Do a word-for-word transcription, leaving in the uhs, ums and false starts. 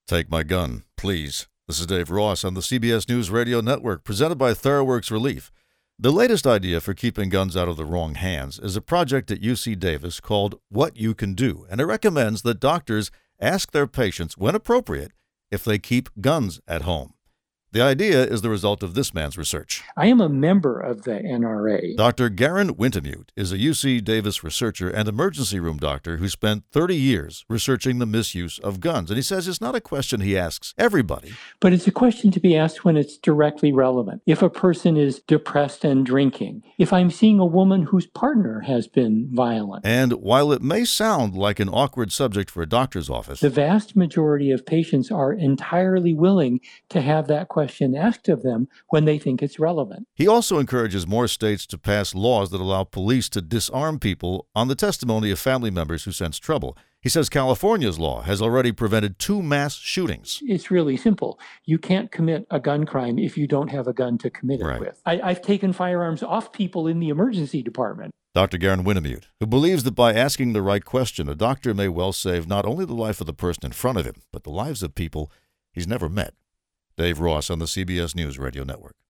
Take my gun, please. This is Dave Ross on the C B S News Radio Network, presented by TheraWorks Relief. The latest idea for keeping guns out of the wrong hands is a project at U C Davis called What You Can Do, and it recommends that doctors ask their patients, when appropriate, if they keep guns at home. The idea is the result of this man's research. I am a member of the N R A. Doctor Garen Wintemute is a U C Davis researcher and emergency room doctor who spent thirty years researching the misuse of guns. And he says it's not a question he asks everybody. But it's a question to be asked when it's directly relevant. If a person is depressed and drinking, if I'm seeing a woman whose partner has been violent. And while it may sound like an awkward subject for a doctor's office, the vast majority of patients are entirely willing to have that question question asked of them when they think it's relevant. He also encourages more states to pass laws that allow police to disarm people on the testimony of family members who sense trouble. He says California's law has already prevented two mass shootings. It's really simple. You can't commit a gun crime if you don't have a gun to commit it right. with. I, I've taken firearms off people in the emergency department. Doctor Garen Wintemute, who believes that by asking the right question, a doctor may well save not only the life of the person in front of him, but the lives of people he's never met. Dave Ross on the C B S News Radio Network.